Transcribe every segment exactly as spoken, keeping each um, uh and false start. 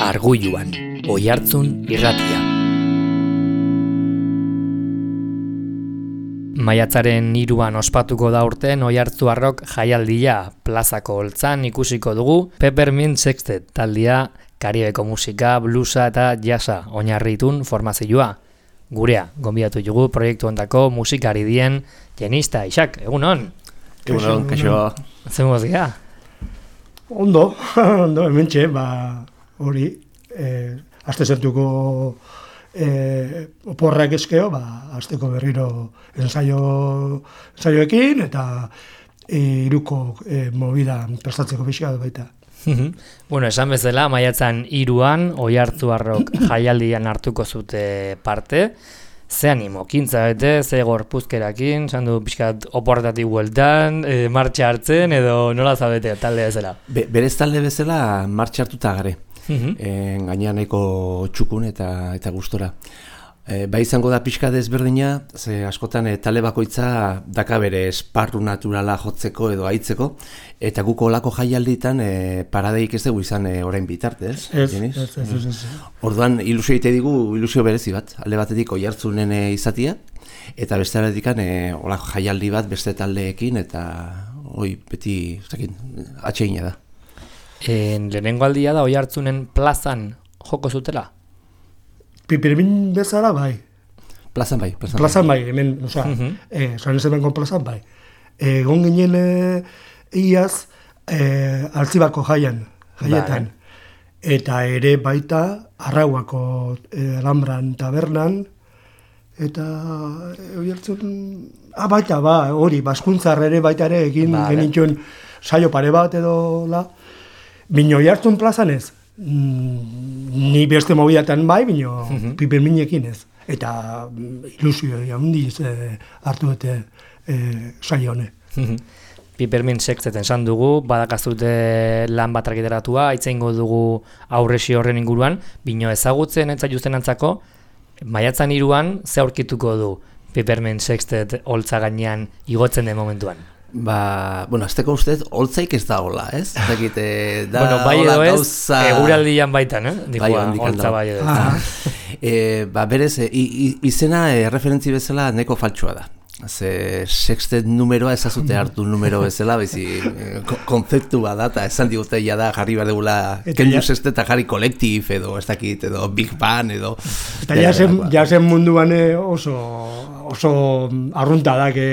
Argulluan, Oihartzun irratia. Maiatzaren hiruan ospatuko da urten Oihartzuarrok jaialdia plazako holtzan ikusiko dugu Peppermint Sextet taldea Karibeko musika, bluesa eta jazza oinarritun formazioa. Gurea, gonbidatu dugu proiektu ondako musikari dien Jenista Isak, egunon? Egunon, kaixo. Zer mozia? Ondo, ondo, hementxe, ba, hori, eh, aste zertuko eh, oporrak eskeo, ba, asteko berriro ensaio, ensaioekin, eta eh, iruko eh, movida prestatzeko pixka baita. Bueno, esan bezala, maiatzan hiruan Oihartzuarrok jaialdian hartuko zute parte. Ze animo, kintza bete, ze gorpuzkerakin, esan du pixkat oporretatik bueltan, e, martxa hartzen, edo nola zabete talde bezala? Be, berez talde bezala martxa hartuta gare, uh-huh. e, gainean nahiko txukun eta, eta gustora. E, bai izango da pixka desberdina, ze askotan e, talde bakoitza daka bere esparru naturala jotzeko edo aitzeko, eta guko olako jaialditan e, paradeik ez dugu izan e, orain bitarte, ez? Ez, ez, ez, ez, ez. Orduan ilusio egite digu, ilusio berezi bat, alde batetik Oihartzunen e, izatia, eta beste aldetik e, olako jaialdi bat beste taldeekin, eta hoi beti, zakin, atxeina da. En, lehenengo aldia da Oihartzunen plazan joko zutela? Pipirmin bezala, bai. Plazan bai. Plazan, plazan bai, hemen, oza, uh-huh. eh, soan ez emango plazan bai. Egon eh, ginen eh, iaz, eh, Altzibako jaian, jaietan. Bai. Eta ere baita, Arrauako eh, Alhambran tabernan, eta eh, Oihartzun, ah, baita, ba, hori, Baskuntzar ere baita ere egin ba, genitxun saio pare bat edo, la, Bino Oihartzun plazan ez. Mm, ni beste mobiatan bai, bino uh-huh. Pipirminekin ez. Eta ilusio handiz eh, hartu dute eh, saio hone. Uh-huh. Peppermint Sexteten esan dugu, badakazute lan bat argitaratua, itzeingo dugu aurresi horren inguruan, bino ezagutzen eta justen antzako, maiatzan hiruan ze aurkituko du Peppermint Sextet holtza gainean igotzen den momentuan? Ba, bueno, azteko ustez, holtzaik ez da hola, ez? Zekite, da bueno, bai edo ez, gauza... eguraldian baitan, eh? Dikua, bai, holtza bai edo ez. Ah. e, ba, berez, i, i, izena e, referentzi bezala neko faltsua da. Ze sextet numeroa ezazute hartu numero bezala, bizi ko, konzeptu bat da, eta esan digute ja da jarri behar degula kendu sextet eta jarri kolektif edo, ez dakit, edo Big Bang edo... Eta ja zen, ja zen munduan oso, oso arrunta da, que,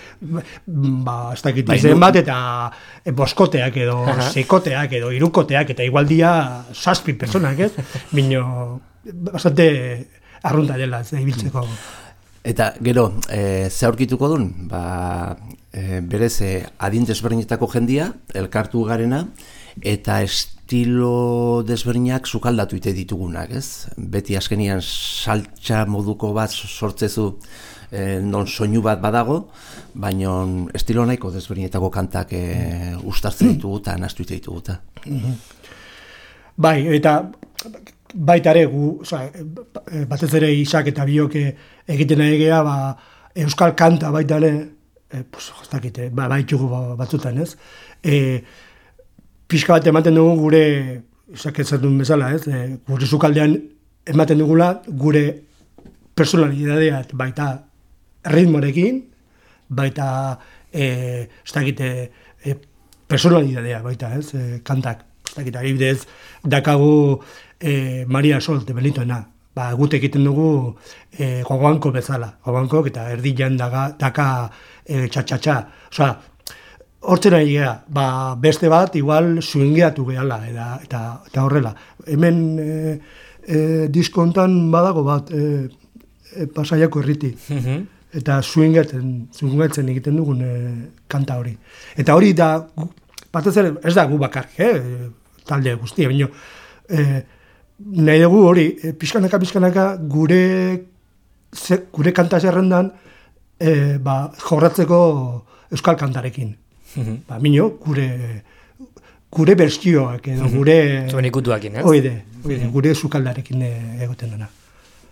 ba, ez dakit, izen bat eta boskoteak edo, uh-huh. seikoteak edo, irukoteak eta igual dia saspi personak, ez? Bino, bastante arrunta dela, ez da, ibiltzeko... Eta gero, e, ze aurkituko duen? Ba, e, berez, e, adin desberdinetako jendia, elkartu garena, eta estilo desberdinak sukaldatu ite ditugunak, ez? Beti azkenian saltxa moduko bat sortzezu e, non soinu bat badago, baina estilo nahiko desberdinetako kantak e, ustartzen ditugu eta naztu ite ditugu. Bai, eta... Baita ere, gu, oza, batez ere Isak eta biok egiten egea, ba, euskal kanta baita ere, e, pues, jostakite, ba, baitugu batzutan, ez? E, pixka bat ematen dugu gure, Isak ez duen bezala, ez? E, gure sukaldean ematen dugula gure personalidadea baita ritmorekin, baita, e, jostakite, e, personalidadea baita, ez? E, kantak, jostakite, adibidez, dakagu, E, Maria Sol, de Benitoena. Ba, gute egiten dugu e, gogoanko bezala. Gogoanko eta erdian daga, daka e, txatxatxa. Osa, hortzen nahi gea, ba, beste bat igual swingeatu gehala eta, eta, eta horrela. Hemen e, e, diskontan badago bat e, e, Pasaiako erriti. Uh-huh. Eta swingatzen, swingatzen egiten dugun e, kanta hori. Eta hori da, batez ere, ez da gu bakar, eh? Talde guztia, baina e, nahi dugu hori, e, pixkanaka, pixkanaka, gure, ze, gure kanta zerrendan e, ba, jorratzeko euskal kantarekin. Mm-hmm. Ba, mino, gure, gure berstioak edo gure... Zuen ikutuakin, ez? Oide, oide, gure sukaldarekin egoten dena.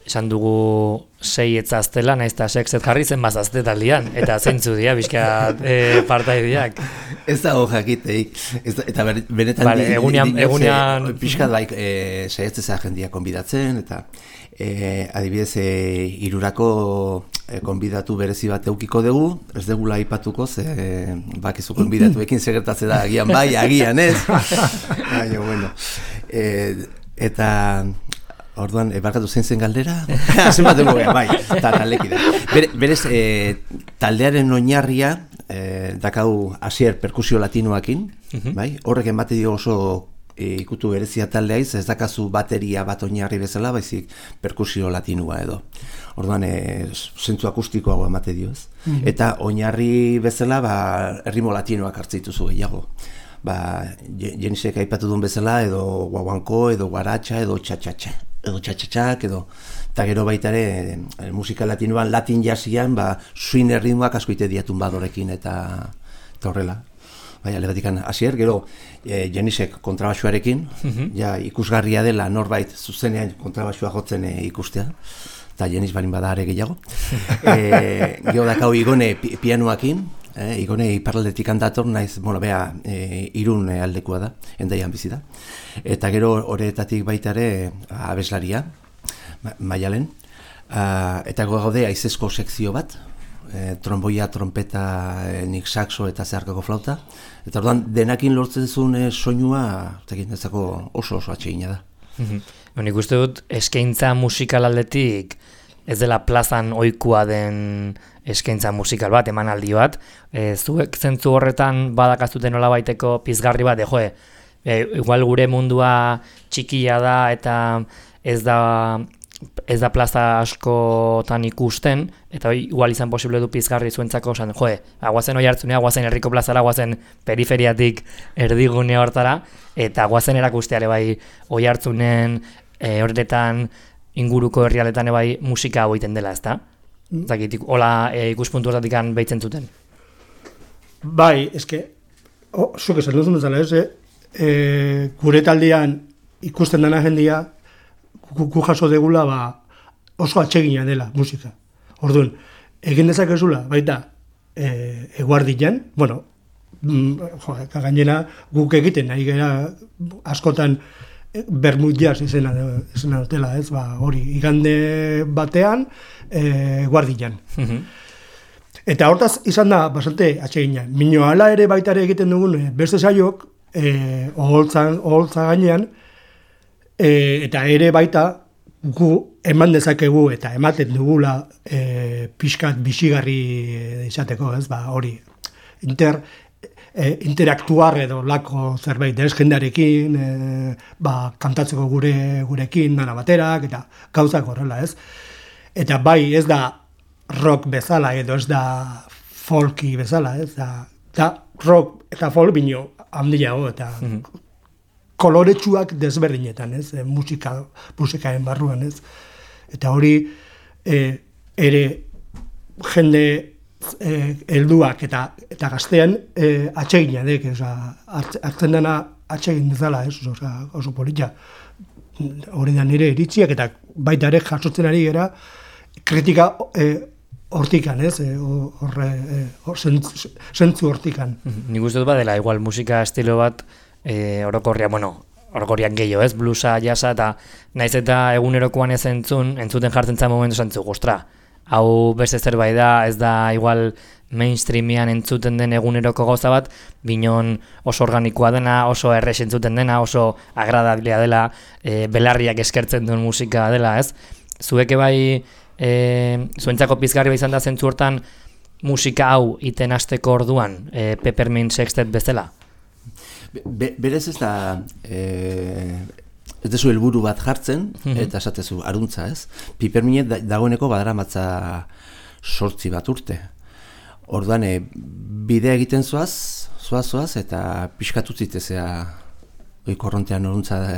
esan dugu sei etzaztela, nahiz eta sexet jarri zen bazazte taldian, eta zeintzu dira, bizka e, partaideak. Ez da hor jakiteik, eta benetan vale, egunean, egunean... pixkat baik e, saiatzea jendia konbidatzen, eta e, adibidez e, irurako e, konbidatu berezi bat eukiko dugu, ez degula aipatuko, ze e, bakizu konbidatuekin segertatze da agian bai, agian ez. Baina, bueno, e, eta... Orduan, e, barkatu zein zen galdera? Zenbaten gogea, bai, eta taldekide. Bere, berez, e, taldearen oinarria, e, dakau Asier perkusio latinoakin, uh-huh. bai? Horrek emate dio oso e, ikutu berezia taldea iz, ez dakazu bateria bat oinarri bezala, baizik perkusio latinua edo. Orduan, e, zentzu akustikoago emate dio, ez? Uh-huh. Eta oinarri bezala, ba, errimo latinoak hartzituzu gehiago. Ba, Jenisek aipatu duen bezala, edo guaguanko, edo guaratxa, edo txatxatxa. edo txatxatxak, edo eta gero baita ere e, musika latinoan, latin jasian, ba, swing erritmoak asko ite diatun badorekin eta, eta horrela. Bai, alebatikan Asier, gero e, Jenisek kontrabaxuarekin, uh-huh. ja ikusgarria dela norbait zuzenean kontrabaxua jotzen e, ikustea, eta Jenis barin bada are gehiago. e, gero dakau Igone pi, pianoakin, Eh, Igone iparraldetik handator, naiz, bueno, bea, e, irun e, aldekua da, endaian bizi da. Eta gero horretatik baita ere abeslaria, ma, Maialen, uh, eta gaude aizezko sekzio bat, e, tromboia, trompeta, e, nik saxo eta zeharkako flauta, eta orduan denakin lortzen zuen e, soinua, tekin ezako oso oso atsegina da. Mm-hmm. Nik uste dut, eskaintza musikal aldetik, ez dela plazan ohikoa den eskaintza musikal bat, emanaldi bat. E, zuek zentzu horretan badakazuten nola baiteko pizgarri bat, e, joe, e, igual gure mundua txikia da eta ez da, ez da plaza askotan ikusten, eta igual izan posible du pizgarri zuentzako, osan, joe, aguazen oi hartzunea, aguazen herriko plazara, aguazen periferiatik erdigune hortara, eta aguazen erakusteare bai oi hartzunen e, horretan inguruko herrialetan bai musika hau egiten dela, ezta? Zakit, hola e, ikuspuntu hortatik behitzen zuten. Bai, eske, oh, zuk esan duzun bezala, ez, e, gure taldean ikusten dena jendia, gu jaso degula, ba, oso atsegina dela musika. Orduan, egin dezakezula, baita, e, eguardian, bueno, mm, jo, gainera guk egiten, nahi gara askotan, Bermud jazz izena, izena dutela, ez, ba, hori, igande batean, e, guardian. Uh-huh. Eta hortaz izan da, bastante atsegina. Mino ala ere baita ere egiten dugun, beste saiok, e, oholtzan, oholtza gainean, e, eta ere baita gu eman dezakegu eta ematen dugula e, pixkat bisigarri izateko, ez, ba, hori, inter... E, interaktuar edo lako zerbait ez jendarekin, e, ba, kantatzeko gure gurekin dana baterak eta gauzak horrela, ez? Eta bai, ez da rock bezala edo ez da folki bezala, ez da, da rock eta folk bino handiago eta mm-hmm. koloretsuak desberdinetan, ez? E, musika, musikaen barruan, ez? Eta hori e, ere jende helduak eta eta gaztean eh, atsegina dek, hartzen dena atsegin dezala, ez, oso, oso polita. Hori da nire iritziak eta baita ere jasotzen ari gara kritika eh, hortikan, ez, horre eh, or, zentzu hortikan. Nik uste dut badela, igual musika estilo bat eh, orokorria, bueno, orokorrian gehiago, ez, bluesa, jasa, eta naiz eta egunerokoan ez entzun, entzuten jartzen zan momentu zantzu, ostra, hau beste zerbait da, ez da igual mainstreamian entzuten den eguneroko gauza bat, binon oso organikoa dena, oso errex entzuten dena, oso agradablea dela, e, belarriak eskertzen duen musika dela, ez? Zueke bai, e, zuentzako pizgarri bai izan da zentzu hortan musika hau iten hasteko orduan, e, Peppermint Sextet bezala? Be, berez ez da... E... Ez dezu helburu bat jartzen, eta esatezu, aruntza, ez? Piperminet dagoeneko badaramatza sortzi bat urte. Orduan, e, bidea egiten zoaz, zoaz, zoaz, eta pixkatu zitezea oikorrontean aruntza e,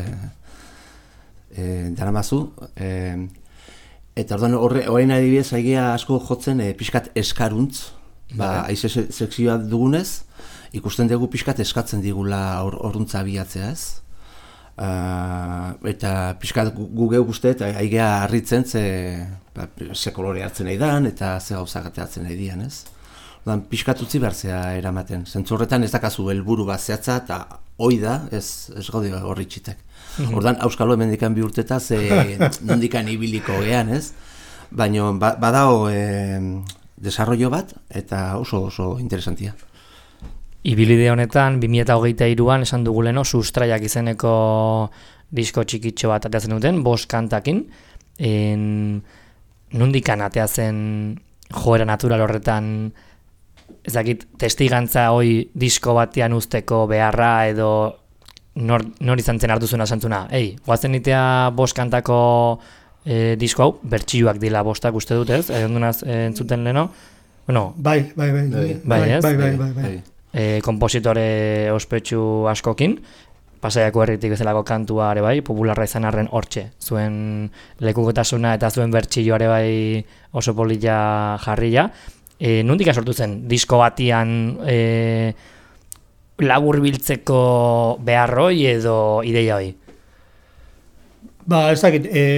e, daramazu. E, eta orduan, horrein adibidez, aigia asko jotzen e, pixkat eskaruntz, ba, aize sekzioa dugunez, ikusten dugu pixkat eskatzen digula orruntza abiatzea, ez? Uh, eta pixkat gu geu guzti, eta aigea harritzen ze, ba, ze kolore hartzen nahi dan, eta ze gauzak hartzen nahi dian, ez? Ordan pixkat utzi behartzea eramaten. Zentzu horretan ez dakazu helburu bat zehatza, eta hoi da, ez, ez gaude horri txitek. Ordan auskalo hemendikan bi urteta, ze nondikan ibiliko gean, ez? Baina ba, badao e, desarrollo bat, eta oso oso interesantia. Ibilide honetan, bi mila hogeita hiruan esan duguleno, Sustraiak izeneko disko txikitxo bat ateatzen duten, bost kantakin. En, nondikan ateatzen joera natural horretan, ez dakit, testigantza hoi disko batean usteko beharra edo nor, nor izan zen hartuzuna santzuna. Ei, guazen itea bost kantako e, disko hau, bertsioak dila bostak uste dut ez, ondunaz e, entzuten leno. Bueno, bai, bai, bai, bai, bai, bai, bai, bai, bai, bai. E, kompositore ospetsu askokin, Pasaiako herritik bezalako kantua ere bai, popularra izan arren hortxe. Zuen lekukotasuna eta zuen bertsillo ere bai oso polilla jarria. E, nondik sortu zen, disko batian e, labur biltzeko beharroi edo ideia hoi? Ba, ez dakit, e,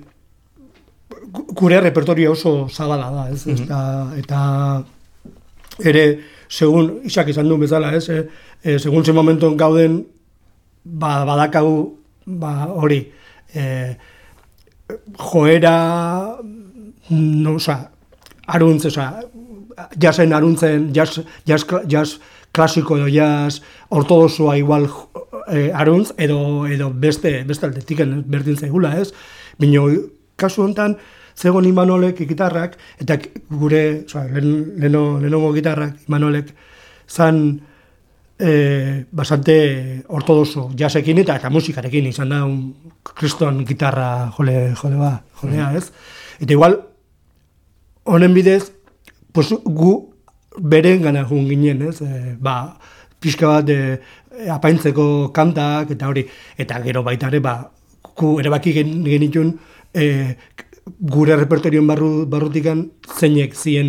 gure repertorio oso zabala da, ez? Mm-hmm. eta, eta ere, segun, isak izan duen bezala, ez? E, e, segun zen momenton gauden, ba, badakagu, ba, hori, e, joera, no, oza, aruntz, oza, jazen aruntzen, jaz, jaz, jaz klasiko edo jaz ortodoxoa igual e, aruntz, edo, edo beste, beste aldetik berdin zaigula, ez? Bino, kasu honetan, zegoen Imanolek gitarrak, eta gure, oza, leno, lenongo gitarrak, Imanolek, zan e, bastante ortodoxo jazekin eta eta musikarekin, izan da un kriston gitarra jole, jole ba, jolea, ez? Eta igual, honen bidez, pues, gu beren gana jun ginen, ez? E, ba, pixka bat e, apaintzeko kantak, eta hori, eta gero baita ere, ba, gu erabaki genitun, e, gure repertorioen barru, barrutikan zeinek zien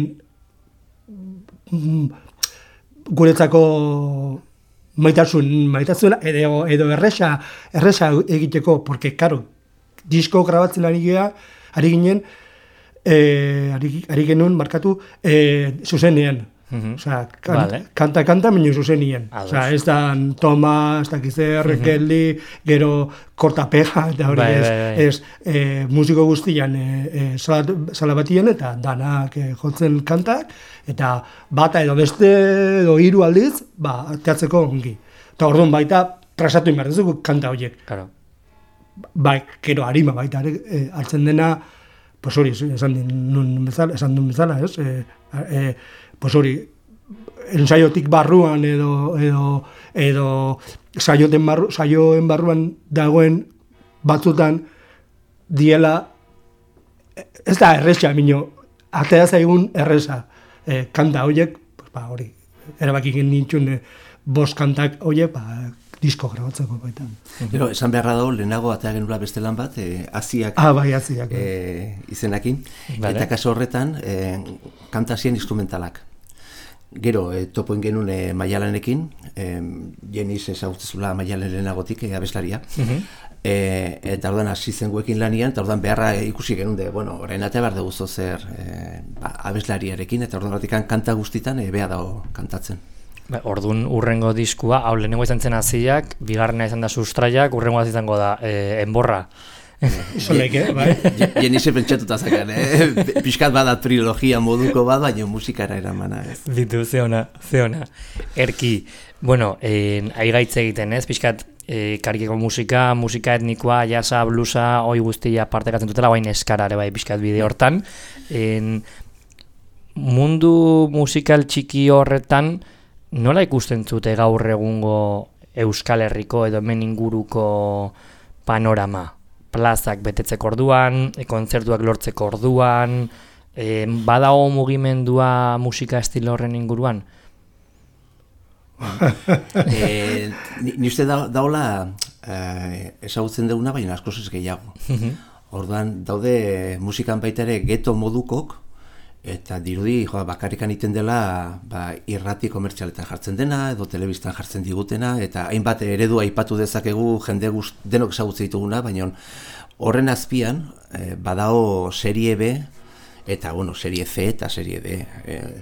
mm, guretzako maitasun, maitasun edo, edo erresa, erresa egiteko, porque, karo, disko grabatzen ari gea, ari ginen, eh, ari, ari genuen markatu eh, zuzenean. Mm-hmm. Osea, kan, vale. kanta, kanta, minu zuzenien. Osea, ez da toma, ez da kizer, mm-hmm. keldi, gero kortapega, eta hori ez, ez e, musiko guztian e, e, sala batien, eta danak e, jotzen kantak, eta bata edo beste edo hiru aldiz, ba, teatzeko ongi. Eta orduan baita, trasatu inbarrezuko kanta horiek. Claro. Bai, gero harima baita, e, hartzen dena, pues hori, esan duen bezala, esan duen bezala, ez? E, e, pues hori, ensaiotik barruan edo edo edo saioten barru, saioen barruan dagoen batzutan diela ez da erresa mino atea zaigun erresa e, kanta horiek pues ba hori erabaki genitun e, bost kantak horiek ba disko grabatzeko baitan. Gero, esan beharra dago, lehenago atea genula beste lan bat, e, Aziak, ah, bai, Aziak e, izenakin, vale. Eta kaso horretan, e, kantasien instrumentalak. Gero, e, topoen genuen e, Maialenekin, e, jeniz ezagutzezula Maialen lehenagotik, e, abeslaria, uh-huh. e, eta ordan hasi zen guekin lanian, eta ordan beharra e, ikusi genuen de, bueno, orain atea behar dugu zer e, ba, abeslariarekin, eta ordan horretik kanta guztitan e, beha dago kantatzen. Ba, ordun urrengo diskua, hau lehenengo izan zen Aziak, bigarrena izan da Sustraiak, urrengo izango da e, Enborra. Isoleke, bai. Jenize pentsatuta zakan, eh? Piskat bada trilogia moduko bat, baina musikara eramana ez. Bitu, zeona, zeona. Erki, bueno, eh, aigaitze egiten ez, piskat eh, karikeko musika, musika etnikoa, jasa, blusa, hoi guztia partekatzen dutela, baina eskara ere bai piskat bide hortan. En, mundu musikal txiki horretan, nola ikusten zute gaur egungo Euskal Herriko edo hemen inguruko panorama? Plazak betetzeko orduan, kontzertuak lortzeko orduan, e, badago mugimendua musika estilo horren inguruan? e, ni uste da, daola eh, ezagutzen duguna, baina askoz ez gehiago. Orduan daude musikan baita ere geto modukok, eta dirudi jo, bakarrikan iten dela ba, irrati komertzialetan jartzen dena edo telebistan jartzen digutena, eta hainbat eredu aipatu dezakegu jende guzti denok ezagutzen dituguna, baina horren azpian eh, badao serie B eta bueno, serie C eta serie D. Eh,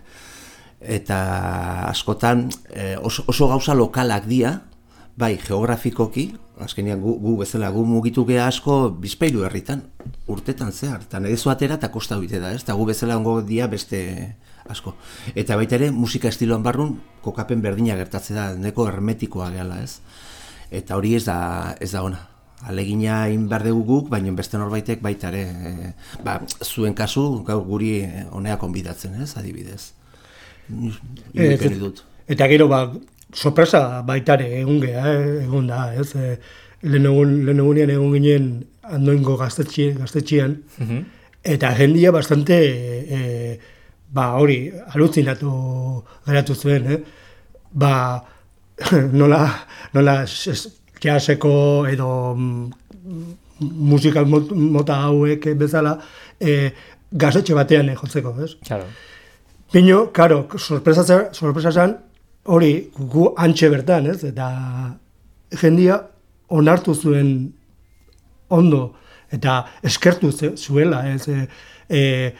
eta askotan eh, oso, oso gauza lokalak dira, bai geografikoki, azkenean gu, gu bezala gu mugitu gea asko Bizpahiru herritan, urtetan zehar, eta nire atera eta kosta bite da, ez? Eta gu bezala ongo dia beste asko. Eta baita ere, musika estiloan barrun, kokapen berdina gertatze da, neko hermetikoa gehala, ez? Eta hori ez da, ez da ona. Alegina egin behar dugu guk, baina beste norbaitek baita ere, e, ba, zuen kasu, gaur guri honea konbidatzen, ez? Adibidez. Irudikeri dut. Eta gero, ba, sorpresa baitare egun geha, egun da, ez? E, lehen egunean egun ginen Andoingo gaztetxi, gaztetxian, uh-huh. Eta jendia bastante, e, ba, hori, alutzinatu geratu zuen, eh? Ba, nola, nola jaseko edo musikal mota hauek bezala, e, gaztetxe batean eh, jotzeko, ez? Claro. Bino, karo, sorpresa, sorpresa zan, hori gu antxe bertan, ez? Eta jendia onartu zuen ondo, eta eskertu zuela, ez? E, e,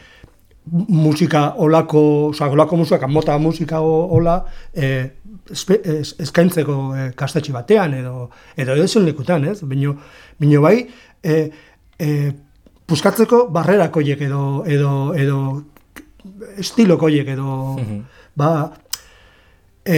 musika olako, oza, olako musika, mota musika ola, e, espe, es, eskaintzeko e, kastetxe batean, edo edo edo zen lekutan, ez? Bino, bino bai, e, e, puskatzeko barrerak oiek edo, edo, edo estilo koiek edo, uh-huh. Ba, e,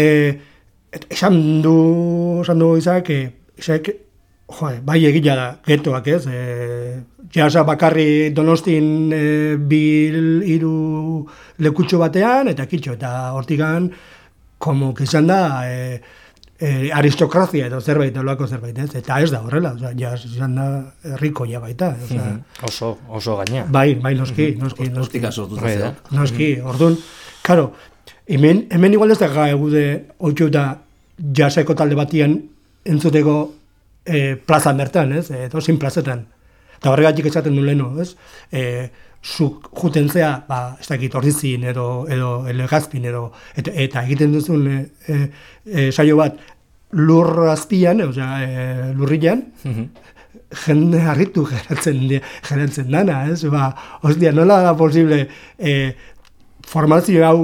esan du, esan du izak, izak, jo, bai egila da, getoak ez, e, jasa bakarri Donostin e, bil hiru lekutxo batean, eta kitxo, eta hortigan, como izan da, e, e, aristokrazia edo zerbait, olako zerbait, ez? Eta ez da horrela, oza, jas izan da herrikoia baita. Oza, mm-hmm. Oso, oso gaina. Bai, bai, noski, noski, noski. Noski, noski, orduan, karo, hemen, hemen igual ez da egude oitxu da jaseko talde batian entzuteko e, plazan bertan, ez? Edo zin plazetan. Eta horregatik esaten du leheno, ez? E, zuk juten zea, ba, ez dakit ordizin edo, edo elegazpin edo, eta, eta egiten duzun e, e, e, saio bat lur azpian, e, osea, e, lurrian, mm-hmm. Jende harritu geratzen, geratzen dana, ez? Ba, ostia, nola da posible e, formazio hau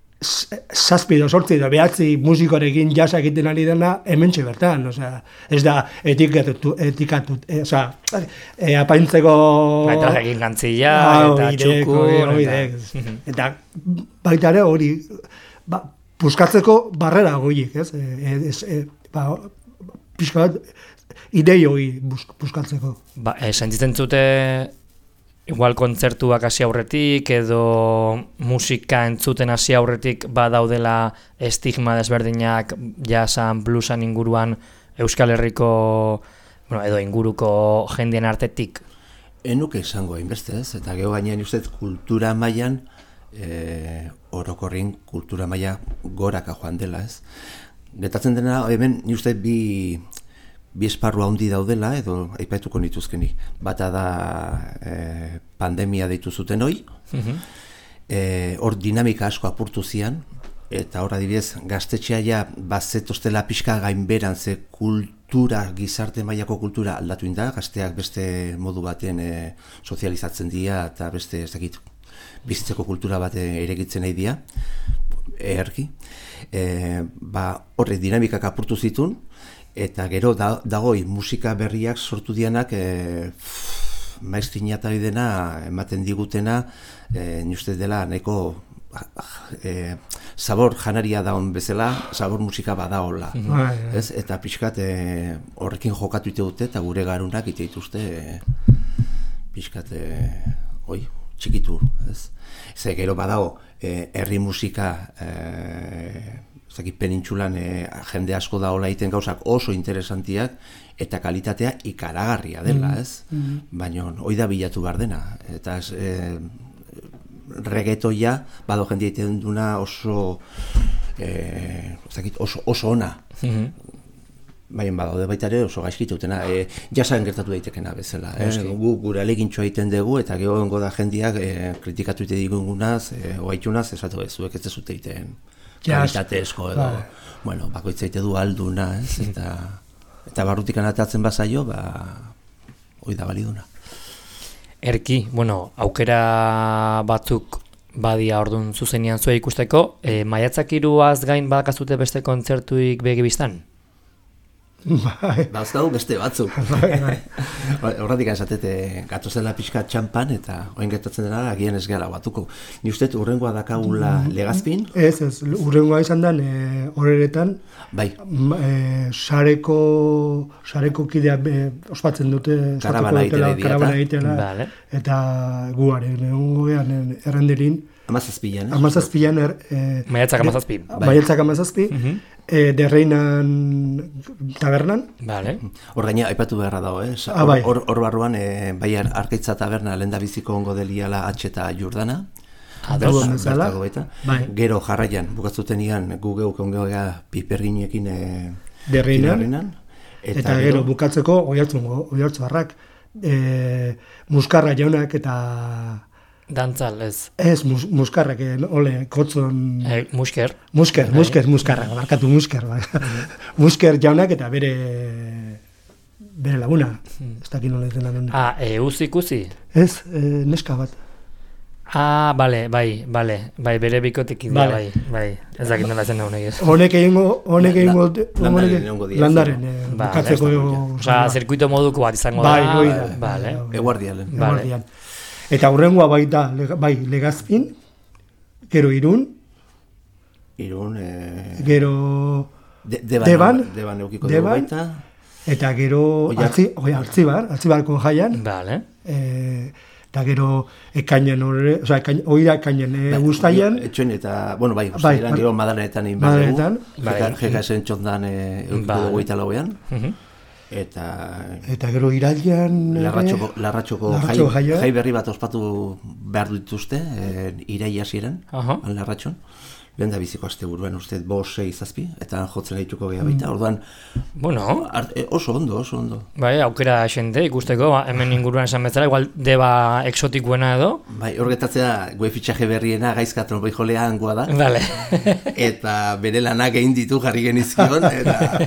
zazpi edo sortzi edo behatzi musikorekin jasa egiten ari dena hementxe bertan, osea, ez da etikatu, etikatu, e, osea, e, apaintzeko... Baita egin gantzila, eta txuku... Eta, eta baita ere hori, ba, puskatzeko barrera goiek, ez? E, ez e, ba, pixka bat, idei hori puskatzeko. Ba, e, sentitzen zute... Igual kontzertuak hasi aurretik edo musika entzuten hasi aurretik badaudela estigma desberdinak jasan, bluesan inguruan Euskal Herriko bueno, edo inguruko jendien artetik? Enuke esango hainbeste ez, eta geho gainean ustez kultura mailan e, orokorrin kultura maila goraka joan dela ez. Getatzen dena, hemen ni uste bi... bi esparru handi daudela, edo aipatuko nituzkenik. Bata da e, pandemia deitu zuten hoi, uh-huh. e, hor dinamika asko apurtu zian, eta hor adibidez gaztetxea ja bazetostela pixka gainberan, ze kultura, gizarte mailako kultura aldatu inda, gazteak beste modu baten e, sozializatzen dira, eta beste ez dakit, bizitzeko kultura bat eregitzen nahi dira, erki. E, ba, horre dinamikak apurtu zitun, eta gero da, dagoi musika berriak sortu dianak e, maiztina eta dena ematen digutena e, nire dela nahiko e, sabor janaria daun bezala, sabor musika badaola. Mm-hmm. Ez? Eta pixkat e, horrekin jokatu ite dute eta gure garunak ite dituzte e, pixkat e, oi, txikitu. Ez? Ze gero badago e, herri musika e, penintxulan e, jende asko da hola egiten gauzak oso interesantiak eta kalitatea ikaragarria dela, ez? Mm-hmm. Baina hoi da bilatu behar dena. Eta ez, e, reggaetoia bado jende egiten duna oso, e, oso, oso ona. Mm-hmm. Baina badaude baita ere oso gaizkitutena, e, jasan gertatu daitekena bezala. Eh? Gu gure alegintxoa egiten dugu eta gero gongo da jendiak e, kritikatu egite digunaz, e, oaitunaz, esatu ez, zuek ez zute egiten kalitatezko edo, ba. Bueno, bakoitza egite du alduna, ez? Eta, eta barrutik anatatzen bazaio, ba, hoi da baliduna. Erki, bueno, aukera batzuk badia orduan zuzenean zua ikusteko, e, maiatzak hiruaz gain badakazute beste kontzertuik begi biztan? Bai. Bauzkagu beste batzuk. Horratik esatete gatozela pixka txampan eta oin gertatzen dena agian ez gara batuko. Ni uste urrengoa dakagula Legazpin? Ez, ez, urrengoa izan da e, horeretan. Bai. E, sareko, sareko kidea e, ospatzen dute. Karabana egitela. Karabana egitela. Vale. Eta guaren, egungo gehan errenderin. Amazazpilan, eh? Amazazpilan, er, e, Maiatzak amazazpi. Maiatzak amazazpi. Uh -huh. E, derreinan tabernan. Vale. Hor gaina, aipatu beharra dago, eh? Ah, bai. Hor or barruan, e, bai Arkaitza taberna lenda biziko ongo deliala H eta Jordana. Ados. Bai. Gero jarraian, bukatzuten ian, gu geuk ongo ega piperginekin e, derreinan. Eta, eta gero bukatzeko oihartzu harrak, e, muskarra jaunak eta... Dantzal, ez. Ez, mus, muskarrak, ole, kotzon... E, musker. Musker, musker, muskarra, markatu musker. Ba. Musker jaunak eta bere bere laguna. Ez dakit nola izena. Ah, euz ikusi? Ez, e, neska bat. Ah, bale, bai, bale, bai, bere bikotek idea, vale. bai, bai, ez dakit nola zen honek ez. Honek egingo, honek egingo... Landaren, bukatzeko... Osa, zirkuito moduko bat izango da. Bai, hoi da. Bale. Eguardialen. Eguardian. Eta hurrengoa baita, bai, Legazpin, gero Irun, Irun, e... gero de, deban, Deban, Deban eukiko dugu baita, eta gero Artzibar, Artzibarko jaian, vale. E, eta gero ekainan horre, oza, ekain, oira ekainan e, bai, guztaian. Etxoen eta, bueno, bai, guztaian, bai, gero madalenetan egin behar dugu, bai. Jeka esen txondan e, eukiko dugu eta lauean. Eta eta gero irailean larratxoko, larratxoko jai, jai berri bat ospatu behar dituzte e, iraia ziren, uh -huh. larratxon. Lehen da biziko aste buruan uste bost, sei, zazpi, eta jotzen dituko geha baita, orduan bueno, art, e, oso ondo, oso ondo. Bai, aukera xente ikusteko, ba, hemen inguruan esan bezala, igual deba exotikuena edo. Bai, hor getatzea, gue fitxaje berriena gaizka trompoi jolea hangoa da. Vale. Eta bere lanak egin ditu jarri genizkion, eta...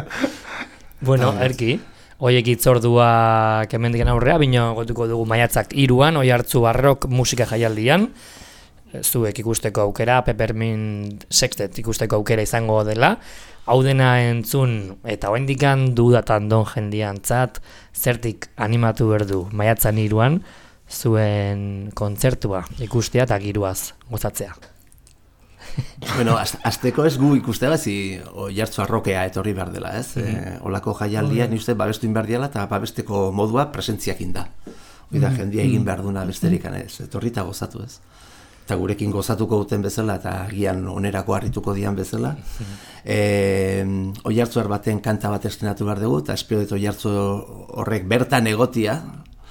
Bueno, erki, hoiek itzorduak hemendiken aurrea, bino gotuko dugu maiatzak hiruan, Oihartzu Barrok musika jaialdian, zuek ikusteko aukera, Peppermint Sextet ikusteko aukera izango dela, hau dena entzun, eta oraindikan dudatan don jendiantzat, zertik animatu berdu maiatzan hiruan, zuen kontzertua ikustea eta giruaz gozatzea. Bueno, azteko ez gu ikustea bazi Oihartzu Arrokea etorri behar dela, ez? Mm -hmm. e, olako jaialdia ni uste babestu in behar dela eta babesteko modua presentziakin da. Hoi da, jendia egin behar duna besterik, ez? Etorri eta gozatu, ez? Eta gurekin gozatuko duten bezala eta agian onerako harrituko dian bezala. E, Oihartzu baten kanta bat estrenatu behar dugu, eta espero dut Oihartzu horrek bertan egotia,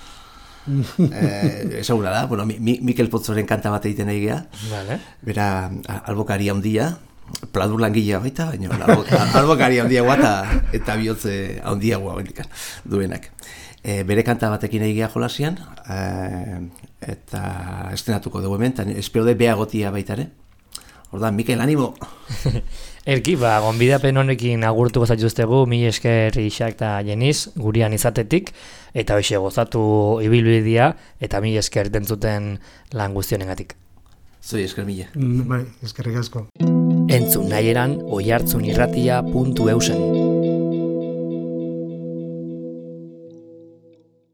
eh, esaguna da, bueno, mi, Mikel Potzoren kanta bat egiten egia, vale. Bera albokari handia, pladur langilea baita, baina albokari handia guata eta bihotze handia gua duenak. E, bere kanta batekin egia jolasian, e, eta estrenatuko dugu hemen, eta espero de beagotia baita ere. Ordan, Mikel, animo! Erki, ba, gonbidapen honekin agurtuko zaituztegu, mi esker Isak eta Jeniz, gurian izatetik, eta hoxe gozatu ibilbidea, eta mi esker dentzuten lan guztionengatik. Zoi esker mila. Mm, bai, eskerrik asko. Entzun nahi eran, oihartzunirratia puntu eusen.